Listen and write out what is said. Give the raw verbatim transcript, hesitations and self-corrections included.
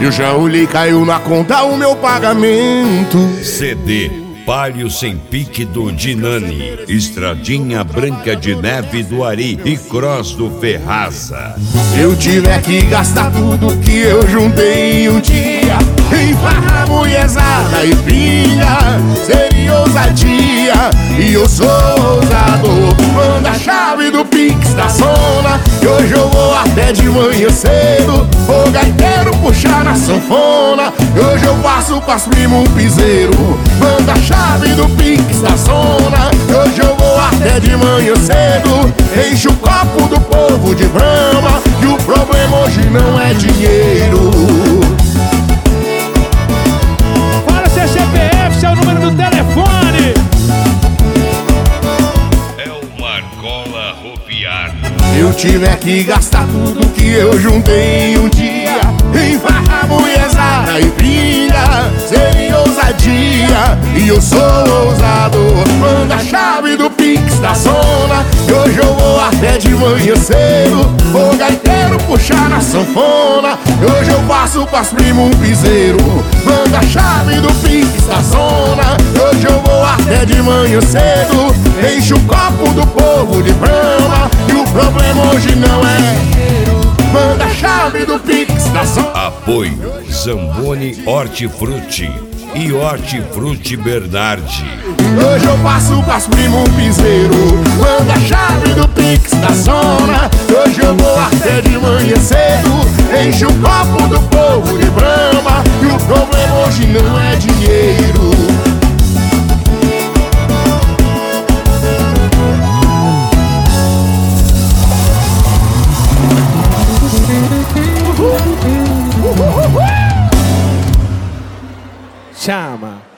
Eu já olhei, caiu na conta o meu pagamento. C D Palio Sem Pique do Dinani, Estradinha Branca de Neve do Ari e Cross do Ferraza. Se eu tiver que gastar tudo que eu juntei em um dia em farra, mulherzada e pilha, seria ousadia, e eu sou ousado. Manda a chave do Pix da zona, que hoje eu vou até de manhã cedo. O gaiteiro puxar na sanfona, e hoje eu passo pras primo um piseiro. Manda a chave do Pix da zona, que hoje eu vou até de manhã cedo. Enche o copo do povo de Brahma, que o problema hoje não é dinheiro. Fala seu C P F, seu número do telefone. É o Marcola Ropiar. Se eu tiver que gastar tudo que eu juntei em um dia em farra, mulherzada e pilha, seria ousadia, e eu sou ousado. Manda a chave do Pix da zona, que hoje eu vou até de manhã cedo. O gaiteiro puxar na sanfona, que hoje eu passo pras primo um piseiro. Manda a chave do Pix da zona, que hoje eu vou até de manhã cedo. Enche o copo do povo de Brahma, e o problema hoje não é. Manda a chave do Pix da zona. Apoio Zamboni Hortifruti e Hortifruti Bernardi. Hoje eu passo pras primo um piseiro. Manda a chave do Pix da zona, hoje eu vou até de manhã cedo. Enche o copo do povo de Brahma, e o problema hoje não é dinheiro. Chama.